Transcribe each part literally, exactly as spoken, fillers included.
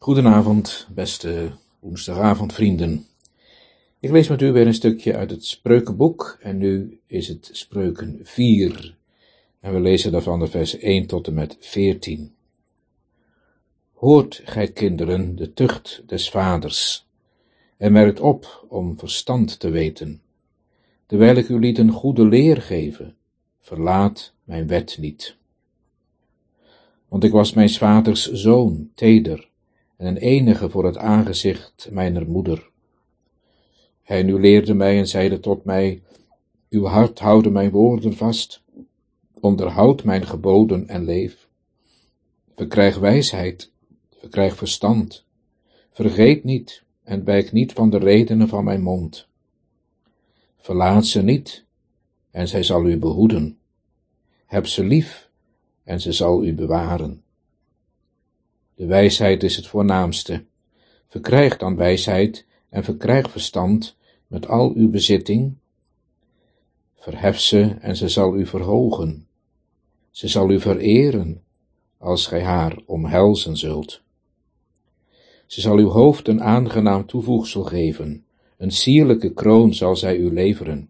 Goedenavond, beste woensdagavondvrienden. Ik lees met u weer een stukje uit het Spreukenboek en nu is het Spreuken vier. En we lezen daarvan de vers één tot en met veertien. Hoort, gij kinderen, de tucht des vaders, en merkt op om verstand te weten. Terwijl ik u liet een goede leer geven, verlaat mijn wet niet. Want ik was mijn vaders zoon, teder, en een enige voor het aangezicht mijner moeder. Hij nu leerde mij en zeide tot mij, uw hart houden mijn woorden vast, onderhoud mijn geboden en leef. Verkrijg wijsheid, verkrijg verstand, vergeet niet en wijk niet van de redenen van mijn mond. Verlaat ze niet, en zij zal u behoeden. Heb ze lief, en ze zal u bewaren. De wijsheid is het voornaamste. Verkrijg dan wijsheid en verkrijg verstand met al uw bezitting. Verhef ze en ze zal u verhogen. Ze zal u vereren als gij haar omhelzen zult. Ze zal uw hoofd een aangenaam toevoegsel geven, een sierlijke kroon zal zij u leveren.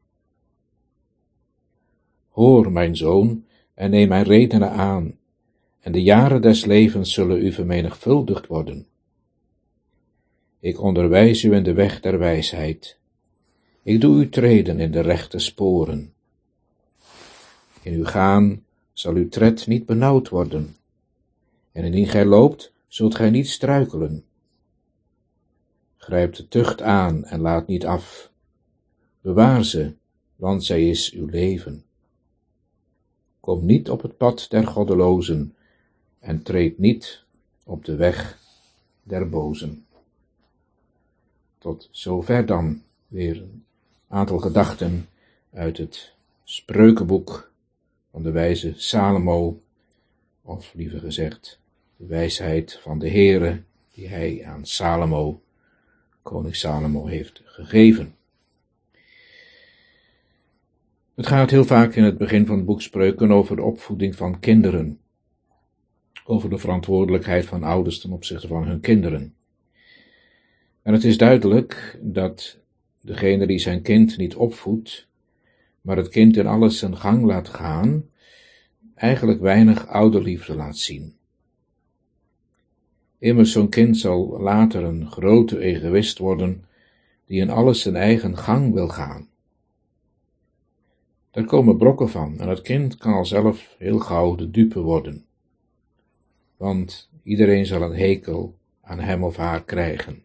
Hoor, mijn zoon, en neem mijn redenen aan, en de jaren des levens zullen u vermenigvuldigd worden. Ik onderwijs u in de weg der wijsheid. Ik doe u treden in de rechte sporen. In uw gaan zal uw tred niet benauwd worden, en indien gij loopt, zult gij niet struikelen. Grijp de tucht aan en laat niet af. Bewaar ze, want zij is uw leven. Kom niet op het pad der goddelozen, en treed niet op de weg der bozen. Tot zover dan weer een aantal gedachten uit het Spreukenboek van de wijze Salomo, of liever gezegd, de wijsheid van de Heere die hij aan Salomo, koning Salomo, heeft gegeven. Het gaat heel vaak in het begin van het boek Spreuken over de opvoeding van kinderen, over de verantwoordelijkheid van ouders ten opzichte van hun kinderen. En het is duidelijk dat degene die zijn kind niet opvoedt, maar het kind in alles zijn gang laat gaan, eigenlijk weinig ouderliefde laat zien. Immers zo'n kind zal later een grote egoïst worden, die in alles zijn eigen gang wil gaan. Daar komen brokken van en het kind kan al zelf heel gauw de dupe worden. Want iedereen zal een hekel aan hem of haar krijgen.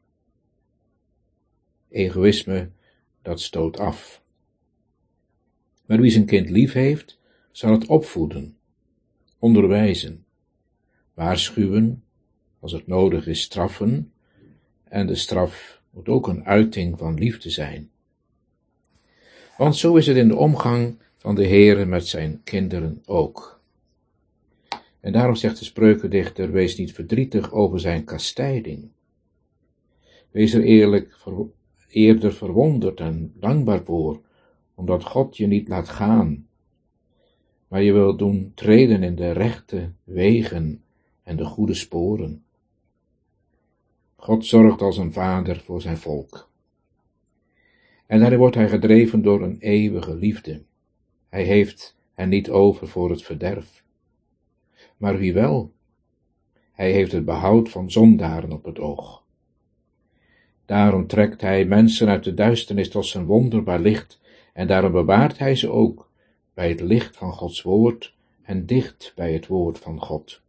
Egoïsme, dat stoot af. Maar wie zijn kind lief heeft, zal het opvoeden, onderwijzen, waarschuwen, als het nodig is straffen, en de straf moet ook een uiting van liefde zijn. Want zo is het in de omgang van de Heere met zijn kinderen ook. En daarom zegt de spreukendichter, wees niet verdrietig over zijn kastijding. Wees er eerlijk, ver, eerder verwonderd en dankbaar voor, omdat God je niet laat gaan, maar je wil doen treden in de rechte wegen en de goede sporen. God zorgt als een vader voor zijn volk. En daarin wordt hij gedreven door een eeuwige liefde. Hij heeft hen niet over voor het verderf. Maar wie wel? Hij heeft het behoud van zondaren op het oog. Daarom trekt hij mensen uit de duisternis tot zijn wonderbaar licht, en daarom bewaart hij ze ook bij het licht van Gods woord en dicht bij het woord van God.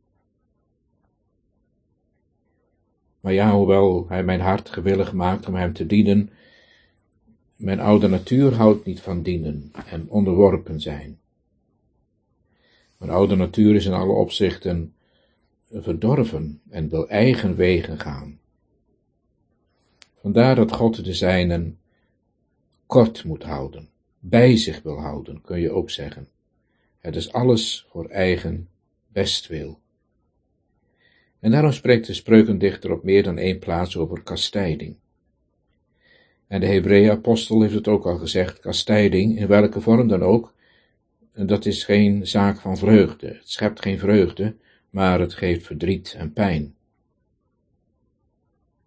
Maar ja, hoewel hij mijn hart gewillig maakt om hem te dienen, mijn oude natuur houdt niet van dienen en onderworpen zijn. Mijn oude natuur is in alle opzichten verdorven en wil eigen wegen gaan. Vandaar dat God de zijnen kort moet houden, bij zich wil houden, kun je ook zeggen. Het is alles voor eigen bestwil. En daarom spreekt de spreukendichter op meer dan één plaats over kastijding. En de Hebreeën-apostel heeft het ook al gezegd, kastijding, in welke vorm dan ook, dat is geen zaak van vreugde. Het schept geen vreugde, maar het geeft verdriet en pijn.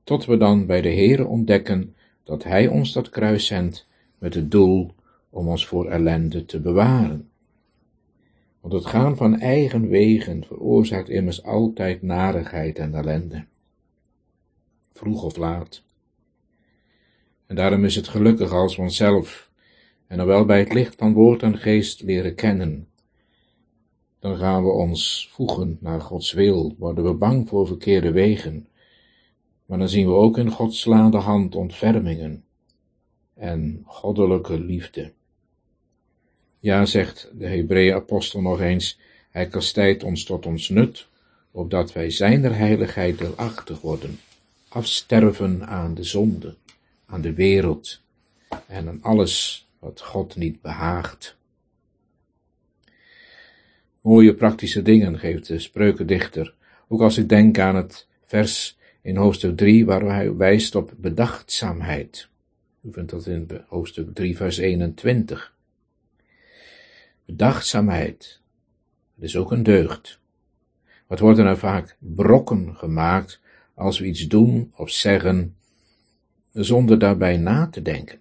tot we dan bij de Heere ontdekken dat Hij ons dat kruis zendt met het doel om ons voor ellende te bewaren. Want het gaan van eigen wegen veroorzaakt immers altijd narigheid en ellende. Vroeg of laat. En daarom is het gelukkig als we onszelf, en dan wel bij het licht van woord en geest leren kennen. Dan gaan we ons voegen naar Gods wil, worden we bang voor verkeerde wegen, maar dan zien we ook in Gods slaande hand ontfermingen en goddelijke liefde. Ja, zegt de Hebreeën-apostel nog eens, Hij kastijdt ons tot ons nut, opdat wij zijner heiligheid deelachtig worden, afsterven aan de zonde, aan de wereld en aan alles wat God niet behaagt. Mooie praktische dingen geeft de spreukendichter, ook als ik denk aan het vers in hoofdstuk drie, waar hij wijst op bedachtzaamheid. U vindt dat in hoofdstuk drie, vers eenentwintig. Bedachtzaamheid, dat is ook een deugd. Wat worden er vaak brokken gemaakt als we iets doen of zeggen, zonder daarbij na te denken.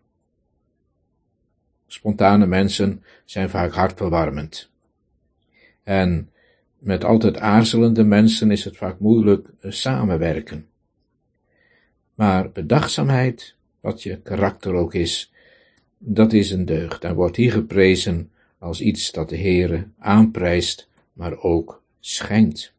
Spontane mensen zijn vaak hartverwarmend. En met altijd aarzelende mensen is het vaak moeilijk samenwerken. Maar bedachtzaamheid, wat je karakter ook is, dat is een deugd en wordt hier geprezen als iets dat de Heere aanprijst, maar ook schenkt.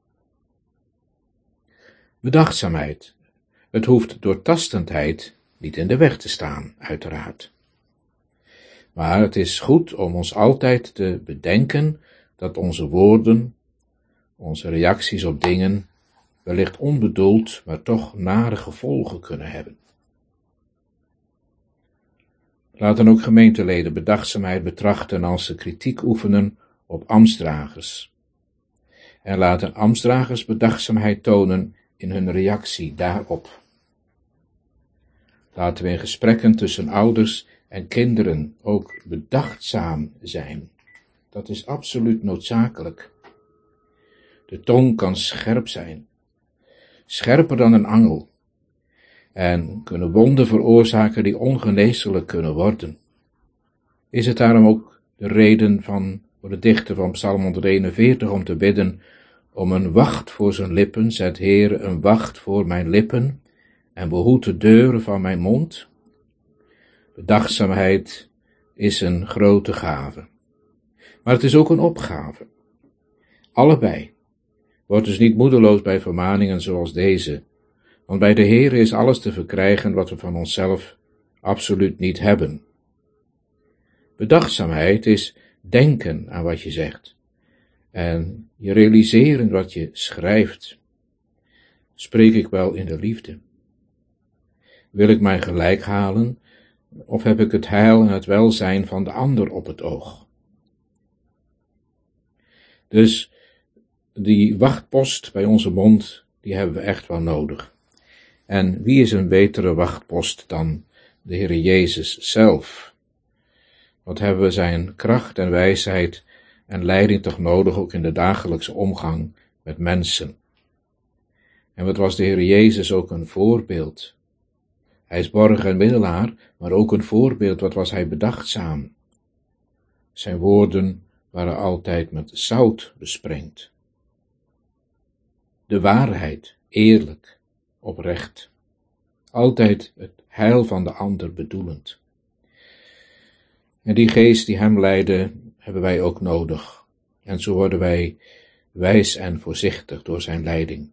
Bedachtzaamheid, het hoeft doortastendheid niet in de weg te staan, uiteraard. Maar het is goed om ons altijd te bedenken dat onze woorden, onze reacties op dingen, wellicht onbedoeld, maar toch nare gevolgen kunnen hebben. Laten ook gemeenteleden bedachtzaamheid betrachten als ze kritiek oefenen op ambtsdragers. En laten ambtsdragers bedachtzaamheid tonen in hun reactie daarop. Laten we in gesprekken tussen ouders en kinderen ook bedachtzaam zijn. Dat is absoluut noodzakelijk. De tong kan scherp zijn, scherper dan een angel, en kunnen wonden veroorzaken die ongeneeslijk kunnen worden. Is het daarom ook de reden van, voor de dichter van Psalm honderdeenenveertig om te bidden om een wacht voor zijn lippen, zet Heere een wacht voor mijn lippen en behoed de deuren van mijn mond? Bedachtzaamheid is een grote gave, maar het is ook een opgave. Allebei. Word dus niet moedeloos bij vermaningen zoals deze, want bij de Heere is alles te verkrijgen wat we van onszelf absoluut niet hebben. Bedachtzaamheid is denken aan wat je zegt en je realiseren wat je schrijft. Spreek ik wel in de liefde? Wil ik mij gelijk halen, of heb ik het heil en het welzijn van de ander op het oog? Dus die wachtpost bij onze mond, die hebben we echt wel nodig. En wie is een betere wachtpost dan de Heere Jezus zelf? Wat hebben we zijn kracht en wijsheid en leiding toch nodig, ook in de dagelijkse omgang met mensen. En wat was de Heere Jezus ook een voorbeeld? Hij is borg en middelaar, maar ook een voorbeeld, wat was hij bedachtzaam. Zijn woorden waren altijd met zout besprengd. De waarheid, eerlijk, oprecht. Altijd het heil van de ander bedoelend. En die geest die hem leidde, hebben wij ook nodig. En zo worden wij wijs en voorzichtig door zijn leiding.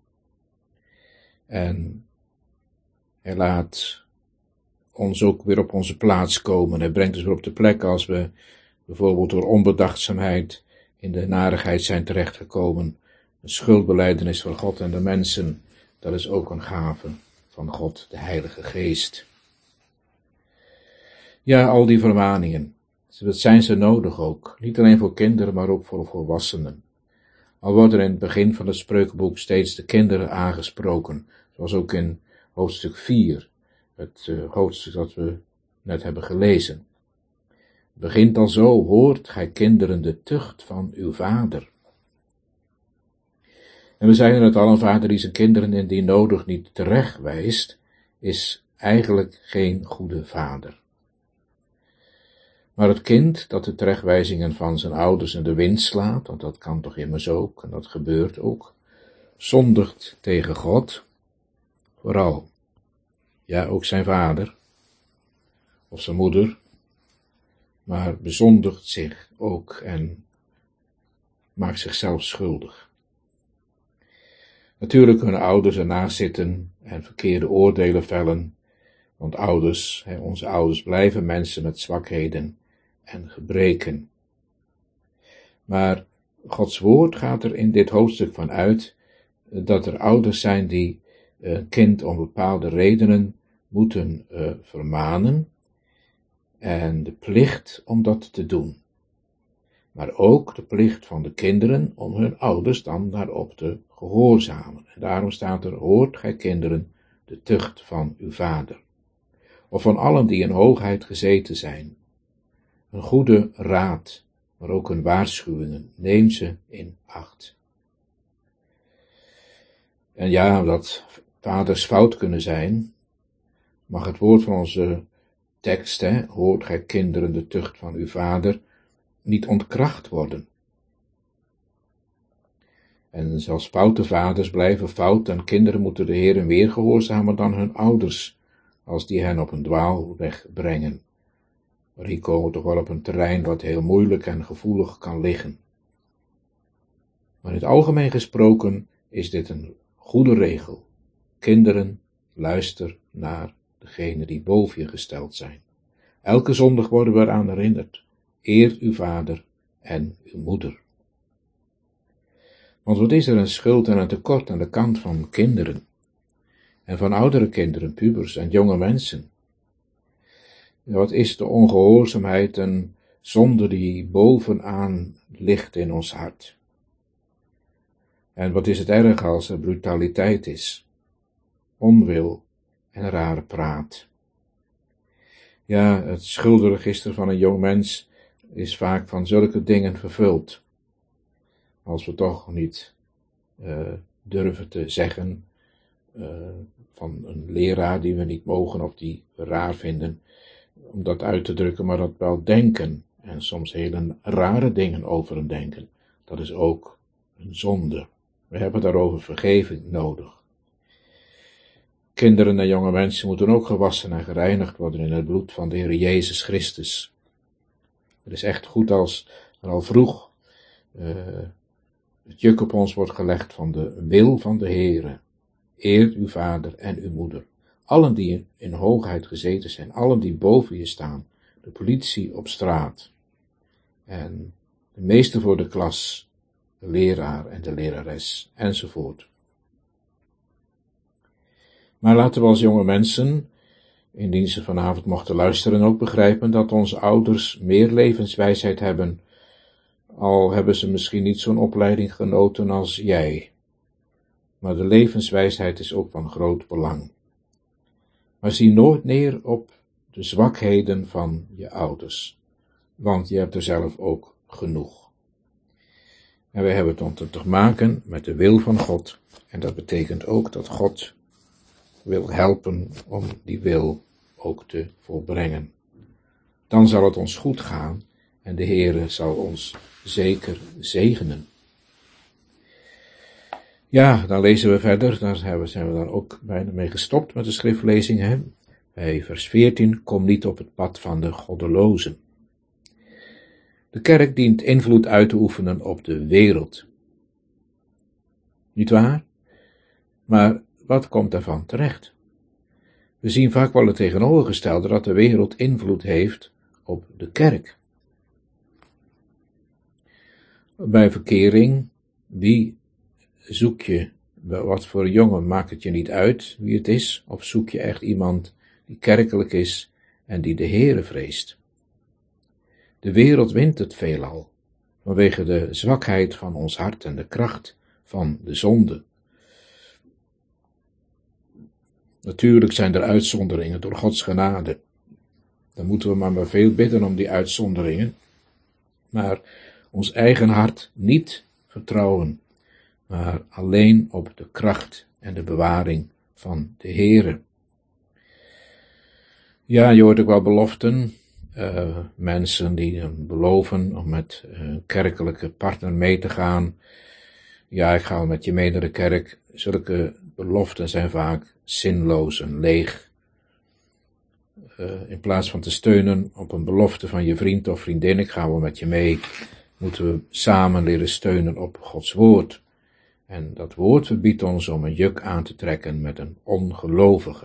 En hij laat ons ook weer op onze plaats komen. Hij brengt ons weer op de plek als we bijvoorbeeld door onbedachtzaamheid in de narigheid zijn terechtgekomen. Een schuldbelijdenis voor God en de mensen, dat is ook een gave van God, de Heilige Geest. Ja, al die vermaningen, dat zijn ze nodig ook. Niet alleen voor kinderen, maar ook voor volwassenen. Al worden in het begin van het spreukenboek steeds de kinderen aangesproken, zoals ook in hoofdstuk vier, het uh, hoofdstuk dat we net hebben gelezen. Het begint al zo, hoort gij kinderen de tucht van uw vader. En we zeiden het al, een vader die zijn kinderen indien nodig niet terecht wijst, is eigenlijk geen goede vader. Maar het kind dat de terechtwijzingen van zijn ouders in de wind slaat, want dat kan toch immers ook, en dat gebeurt ook, zondigt tegen God, vooral, ja ook zijn vader, of zijn moeder, maar bezondigt zich ook en maakt zichzelf schuldig. Natuurlijk kunnen ouders ernaast zitten en verkeerde oordelen vellen, want ouders, onze ouders blijven mensen met zwakheden en gebreken. Maar Gods woord gaat er in dit hoofdstuk van uit dat er ouders zijn die een kind om bepaalde redenen moeten uh, vermanen en de plicht om dat te doen. Maar ook de plicht van de kinderen om hun ouders dan daarop te gehoorzamen. En daarom staat er, hoort gij kinderen de tucht van uw vader. Of van allen die in hoogheid gezeten zijn. Een goede raad, maar ook een waarschuwingen, neem ze in acht. En ja, dat vaders fout kunnen zijn, mag het woord van onze tekst, hè, hoort gij kinderen de tucht van uw vader, niet ontkracht worden. En zelfs foute vaders blijven fout en kinderen moeten de Heer meer gehoorzamen dan hun ouders, als die hen op een dwaalweg brengen. Maar hier komen we toch wel op een terrein wat heel moeilijk en gevoelig kan liggen. Maar in het algemeen gesproken is dit een goede regel. Kinderen, luister naar degene die boven je gesteld zijn. Elke zondag worden we eraan herinnerd. Eer uw vader en uw moeder. Want wat is er een schuld en een tekort aan de kant van kinderen? En van oudere kinderen, pubers en jonge mensen? Wat is de ongehoorzaamheid en zonde die bovenaan ligt in ons hart? En wat is het erg als er brutaliteit is, onwil en rare praat? Ja, het schuldenregister van een jong mens is vaak van zulke dingen vervuld. Als we toch niet uh, durven te zeggen uh, van een leraar die we niet mogen of die we raar vinden, om dat uit te drukken, maar dat wel denken en soms hele rare dingen over hem denken. Dat is ook een zonde. We hebben daarover vergeving nodig. Kinderen en jonge mensen moeten ook gewassen en gereinigd worden in het bloed van de Heer Jezus Christus. Het is echt goed als er al vroeg uh, het juk op ons wordt gelegd van de wil van de Heere. Eer uw vader en uw moeder. Allen die in hoogheid gezeten zijn, allen die boven je staan, de politie op straat en de meester voor de klas, de leraar en de lerares, enzovoort. Maar laten we als jonge mensen, indien ze vanavond mochten luisteren, ook begrijpen dat onze ouders meer levenswijsheid hebben, al hebben ze misschien niet zo'n opleiding genoten als jij. Maar de levenswijsheid is ook van groot belang. Maar zie nooit neer op de zwakheden van je ouders, want je hebt er zelf ook genoeg. En wij hebben het te maken met de wil van God, en dat betekent ook dat God wil helpen om die wil ook te volbrengen. Dan zal het ons goed gaan en de Heere zal ons zeker zegenen. Ja, dan lezen we verder, daar zijn we dan ook bijna mee gestopt met de schriftlezing. Hè? Bij vers veertien, kom niet op het pad van de goddelozen. De kerk dient invloed uit te oefenen op de wereld. Niet waar? Maar wat komt daarvan terecht? We zien vaak wel het tegenovergestelde, dat de wereld invloed heeft op de kerk. Bij verkering, wie zoek je, wat voor jongen maakt het je niet uit wie het is, of zoek je echt iemand die kerkelijk is en die de Heere vreest? De wereld wint het veelal, vanwege de zwakheid van ons hart en de kracht van de zonde. Natuurlijk zijn er uitzonderingen door Gods genade. Dan moeten we maar, maar veel bidden om die uitzonderingen. Maar ons eigen hart niet vertrouwen, maar alleen op de kracht en de bewaring van de Heere. Ja, je hoort ook wel beloften. Uh, mensen die uh, beloven om met uh, een kerkelijke partner mee te gaan. Ja, ik ga wel met je mee naar de kerk. Zulke beloften zijn vaak zinloos en leeg. Uh, in plaats van te steunen op een belofte van je vriend of vriendin, ik ga wel met je mee, moeten we samen leren steunen op Gods woord. En dat woord verbiedt ons om een juk aan te trekken met een ongelovige.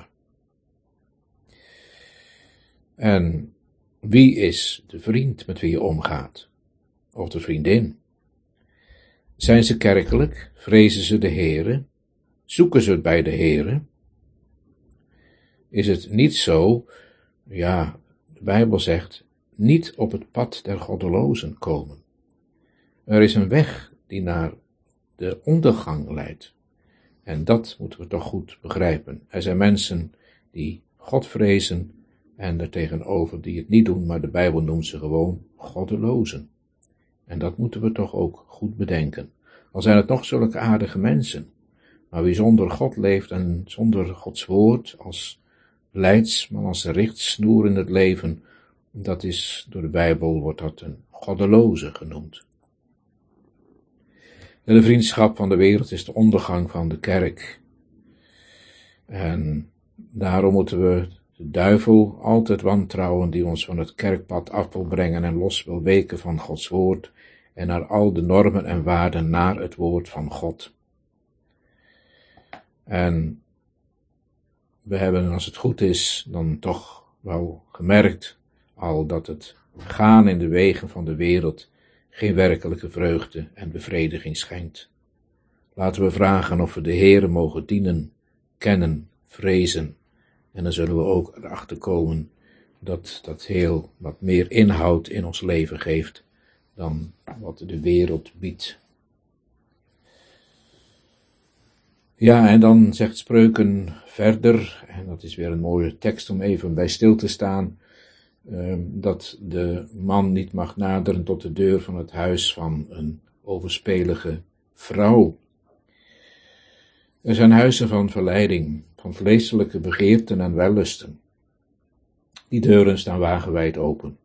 En wie is de vriend met wie je omgaat? Of de vriendin? Zijn ze kerkelijk? Vrezen ze de Heere? Zoeken ze het bij de Heere? Is het niet zo, ja, de Bijbel zegt, niet op het pad der goddelozen komen. Er is een weg die naar de ondergang leidt. En dat moeten we toch goed begrijpen. Er zijn mensen die God vrezen en er tegenover die het niet doen, maar de Bijbel noemt ze gewoon goddelozen. En dat moeten we toch ook goed bedenken. Al zijn het nog zulke aardige mensen, maar wie zonder God leeft en zonder Gods woord als leidsman, als richtsnoer in het leven, dat is, door de Bijbel wordt dat een goddeloze genoemd. En de vriendschap van de wereld is de ondergang van de kerk. En daarom moeten we de duivel altijd wantrouwen die ons van het kerkpad af wil brengen en los wil weken van Gods woord en naar al de normen en waarden naar het woord van God. En we hebben, als het goed is, dan toch wel gemerkt al dat het gaan in de wegen van de wereld geen werkelijke vreugde en bevrediging schenkt. Laten we vragen of we de Heere mogen dienen, kennen, vrezen. En dan zullen we ook erachter komen dat dat heel wat meer inhoud in ons leven geeft dan wat de wereld biedt. Ja, en dan zegt Spreuken verder, en dat is weer een mooie tekst om even bij stil te staan, Uh, dat de man niet mag naderen tot de deur van het huis van een overspelige vrouw. Er zijn huizen van verleiding, van vleeselijke begeerten en wellusten. Die deuren staan wagenwijd open.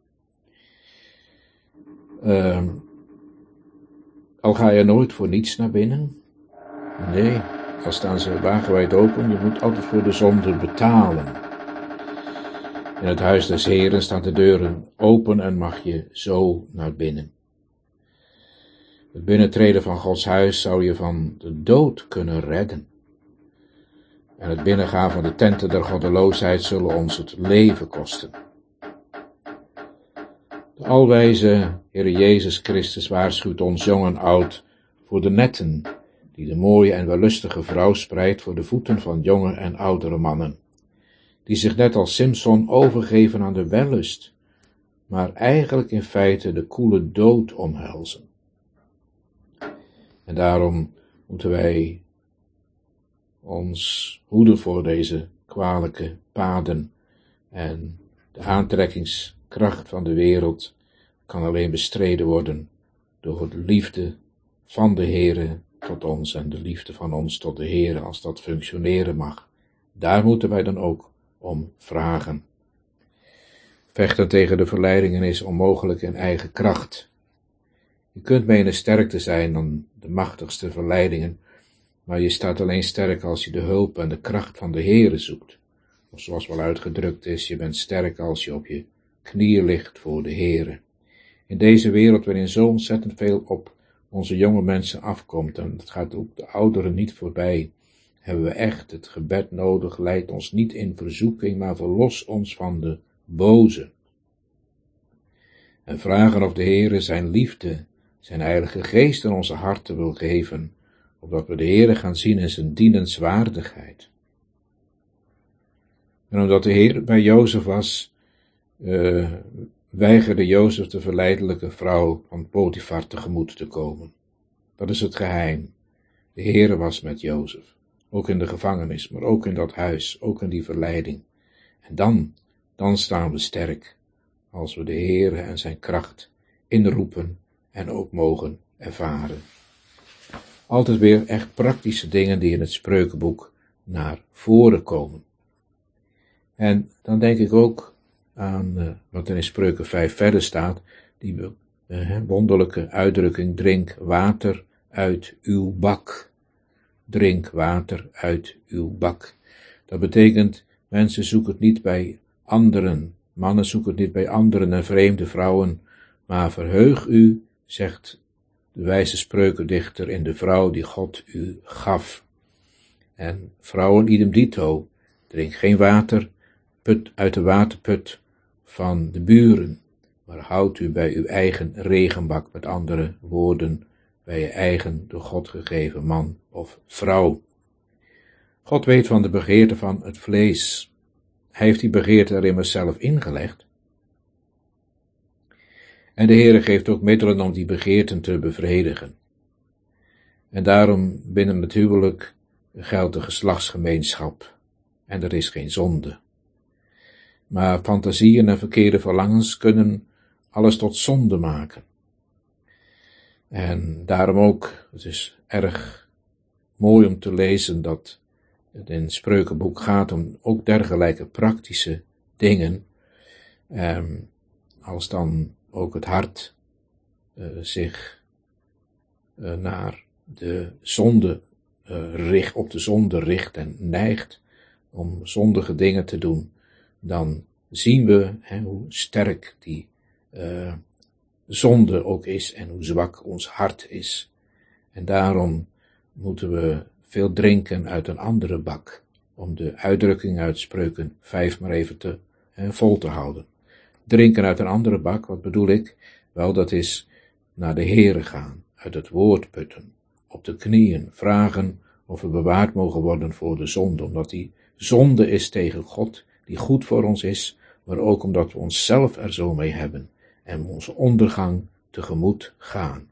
Uh, al ga je nooit voor niets naar binnen. Nee, al staan ze wagenwijd open, je moet altijd voor de zonde betalen. In het huis des Heeren staan de deuren open en mag je zo naar binnen. Het binnentreden van Gods huis zou je van de dood kunnen redden. En het binnengaan van de tenten der goddeloosheid zullen ons het leven kosten. De alwijze Heere Jezus Christus waarschuwt ons jong en oud voor de netten die de mooie en wellustige vrouw spreidt voor de voeten van jonge en oudere mannen, die zich net als Simson overgeven aan de wellust, maar eigenlijk in feite de koele dood omhelzen. En daarom moeten wij ons hoeden voor deze kwalijke paden en de aantrekkingskracht van de wereld kan alleen bestreden worden door de liefde van de Heere tot ons en de liefde van ons tot de Heere, als dat functioneren mag. Daar moeten wij dan ook om vragen. Vechten tegen de verleidingen is onmogelijk in eigen kracht. Je kunt menen sterk te zijn dan de machtigste verleidingen, maar je staat alleen sterk als je de hulp en de kracht van de Heere zoekt. Of zoals wel uitgedrukt is, je bent sterk als je op je knieën ligt voor de Heere. In deze wereld waarin zo ontzettend veel op onze jonge mensen afkomt, en dat gaat ook de ouderen niet voorbij, hebben we echt het gebed nodig. Leid ons niet in verzoeking, maar verlos ons van de boze. En vragen of de Heere zijn liefde, zijn heilige geest in onze harten wil geven, opdat we de Heere gaan zien in zijn dienenswaardigheid. En omdat de Heer bij Jozef was, uh, weigerde Jozef de verleidelijke vrouw van Potifar tegemoet te komen. Dat is het geheim. De Heere was met Jozef. Ook in de gevangenis, maar ook in dat huis, ook in die verleiding. En dan, dan staan we sterk, als we de Heere en zijn kracht inroepen en ook mogen ervaren. Altijd weer echt praktische dingen die in het Spreukenboek naar voren komen. En dan denk ik ook aan uh, wat er in Spreuken vijf verder staat, die uh, wonderlijke uitdrukking, drink water uit uw bak. Drink water uit uw bak. Dat betekent, mensen zoeken het niet bij anderen, mannen zoeken het niet bij anderen en vreemde vrouwen, maar verheug u, zegt de wijze spreukendichter, in de vrouw die God u gaf. En vrouwen idem dito, drink geen water put uit de waterput van de buren, maar houd u bij uw eigen regenbak, met andere woorden, bij je eigen door God gegeven man of vrouw. God weet van de begeerte van het vlees. Hij heeft die begeerte er immers zelf ingelegd. En de Heere geeft ook middelen om die begeerten te bevredigen. En daarom binnen het huwelijk geldt de geslachtsgemeenschap. En er is geen zonde. Maar fantasieën en verkeerde verlangens kunnen alles tot zonde maken. En daarom ook, het is erg mooi om te lezen dat het in het Spreukenboek gaat om ook dergelijke praktische dingen, eh, als dan ook het hart uh, zich uh, naar de zonde uh, richt, op de zonde richt en neigt om zondige dingen te doen, dan zien we hè, hoe sterk die uh, zonde ook is en hoe zwak ons hart is. En daarom moeten we veel drinken uit een andere bak, om de uitdrukking uit Spreuken vijf maar even te, hè, vol te houden. Drinken uit een andere bak, wat bedoel ik? Wel, dat is naar de Heere gaan, uit het woord putten, op de knieën vragen of we bewaard mogen worden voor de zonde, omdat die zonde is tegen God, die goed voor ons is, maar ook omdat we onszelf er zo mee hebben en onze ondergang tegemoet gaan.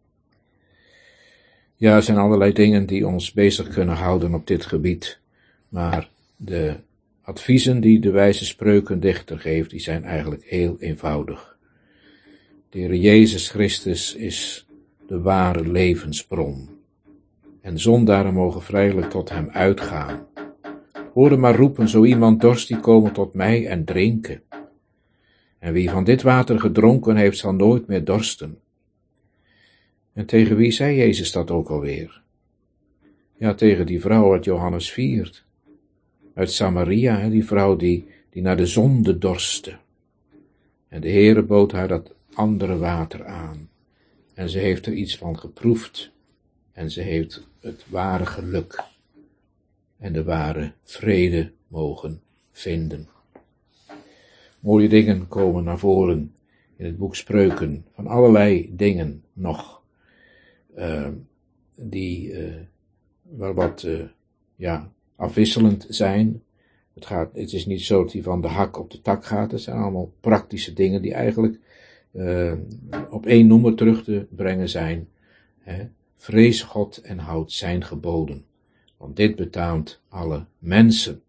Ja, er zijn allerlei dingen die ons bezig kunnen houden op dit gebied, maar de adviezen die de wijze spreukendichter geeft, die zijn eigenlijk heel eenvoudig. De Heer Jezus Christus is de ware levensbron. En zondaren mogen vrijelijk tot hem uitgaan. Hoor maar roepen, zo iemand dorst, die komen tot mij en drinken. En wie van dit water gedronken heeft, zal nooit meer dorsten. En tegen wie zei Jezus dat ook alweer? Ja, tegen die vrouw uit Johannes vier. Uit Samaria, die vrouw die, die naar de zonde dorstte. En de Heere bood haar dat andere water aan. En ze heeft er iets van geproefd. En ze heeft het ware geluk en de ware vrede mogen vinden. Mooie dingen komen naar voren in het boek Spreuken, van allerlei dingen nog, uh, die uh, wel wat uh, ja, afwisselend zijn. Het, gaat, het is niet zo dat hij van de hak op de tak gaat, het zijn allemaal praktische dingen die eigenlijk uh, op één noemer terug te brengen zijn. Hè? Vrees God en houd zijn geboden, want dit betaamt alle mensen.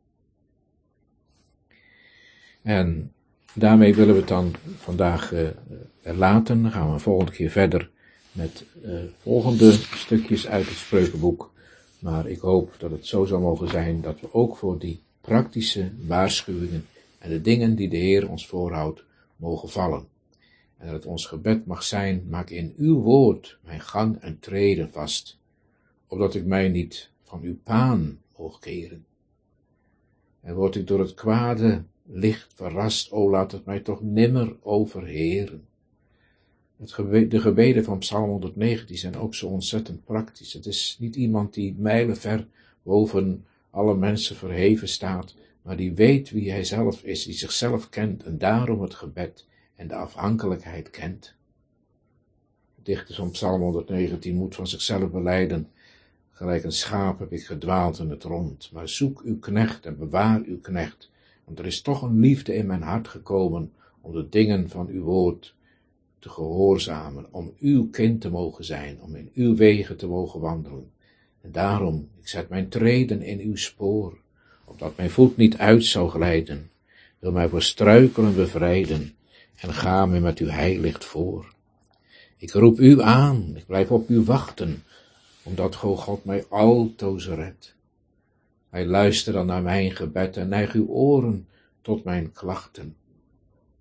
En daarmee willen we het dan vandaag uh, laten. Dan gaan we een volgende keer verder met uh, volgende stukjes uit het Spreukenboek. Maar ik hoop dat het zo zou mogen zijn dat we ook voor die praktische waarschuwingen en de dingen die de Heer ons voorhoudt mogen vallen. En dat het ons gebed mag zijn, maak in uw woord mijn gang en treden vast, opdat ik mij niet van uw paan moog keren. En word ik door het kwade licht verrast, o laat het mij toch nimmer overheren. Het gebe- de gebeden van Psalm honderdnegentien zijn ook zo ontzettend praktisch. Het is niet iemand die mijlenver boven alle mensen verheven staat, maar die weet wie hij zelf is, die zichzelf kent en daarom het gebed en de afhankelijkheid kent. De dichter van Psalm honderdnegentien moet van zichzelf belijden: gelijk een schaap heb ik gedwaald in het rond, maar zoek uw knecht en bewaar uw knecht, want er is toch een liefde in mijn hart gekomen om de dingen van uw woord te gehoorzamen, om uw kind te mogen zijn, om in uw wegen te mogen wandelen. En daarom, ik zet mijn treden in uw spoor, opdat mijn voet niet uit zou glijden. Wil mij voor struikelen bevrijden en ga mij met uw heiligt voor. Ik roep u aan, ik blijf op u wachten, omdat God mij altoos redt. Hij luistert dan naar mijn gebed en neig uw oren tot mijn klachten.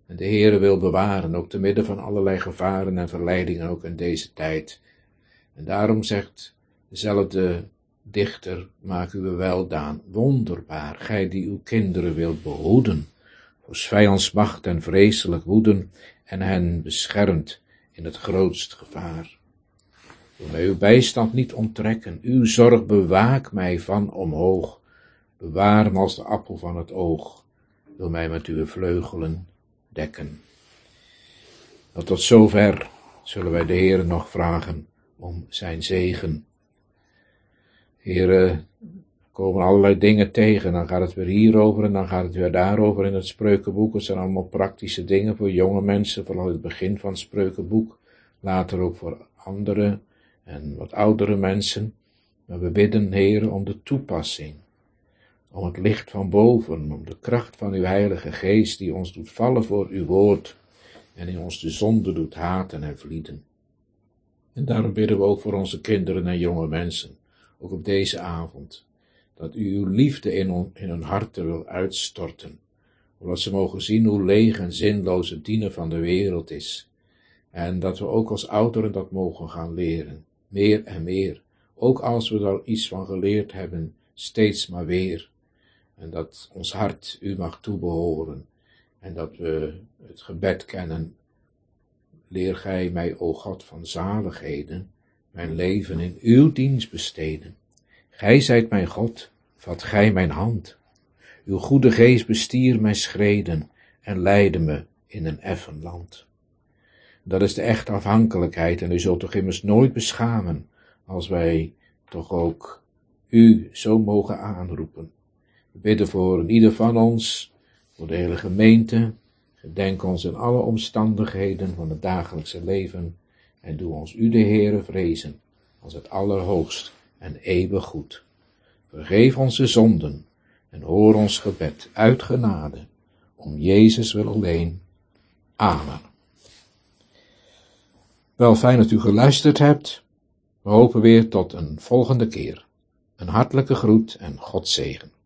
En de Heere wil bewaren, ook te midden van allerlei gevaren en verleidingen, ook in deze tijd. En daarom zegt dezelfde dichter, maak uw weldaan wonderbaar, gij die uw kinderen wilt behoeden, voor 's vijands macht en vreselijk woeden, en hen beschermt in het grootst gevaar. Wil mij uw bijstand niet onttrekken, uw zorg bewaak mij van omhoog, bewaar me als de appel van het oog, wil mij met uw vleugelen dekken. Nou, tot zover zullen wij de Heere nog vragen om zijn zegen. Heere, er komen allerlei dingen tegen, dan gaat het weer hierover en dan gaat het weer daarover in het Spreukenboek. Het zijn allemaal praktische dingen voor jonge mensen, vooral in het begin van het Spreukenboek, later ook voor andere en wat oudere mensen. Maar we bidden, Heere, om de toepassing, om het licht van boven, om de kracht van uw Heilige Geest die ons doet vallen voor uw woord en in ons de zonde doet haten en vlieden. En daarom bidden we ook voor onze kinderen en jonge mensen, ook op deze avond, dat u uw liefde in, on, in hun harten wil uitstorten, zodat ze mogen zien hoe leeg en zinloos het dienen van de wereld is, en dat we ook als ouderen dat mogen gaan leren, meer en meer, ook als we daar iets van geleerd hebben, steeds maar weer, en dat ons hart u mag toebehoren, en dat we het gebed kennen, leer gij mij, o God van zaligheden, mijn leven in uw dienst besteden. Gij zijt mijn God, vat gij mijn hand. Uw goede geest bestier mijn schreden en leidde me in een effen land. Dat is de echte afhankelijkheid en u zult toch immers nooit beschamen als wij toch ook u zo mogen aanroepen. We bidden voor ieder van ons, voor de hele gemeente. Gedenk ons in alle omstandigheden van het dagelijkse leven en doe ons u de Heere vrezen als het allerhoogst en eeuwig goed. Vergeef onze zonden en hoor ons gebed uit genade, om Jezus wil alleen. Amen. Wel, fijn dat u geluisterd hebt. We hopen weer tot een volgende keer. Een hartelijke groet en God zegen.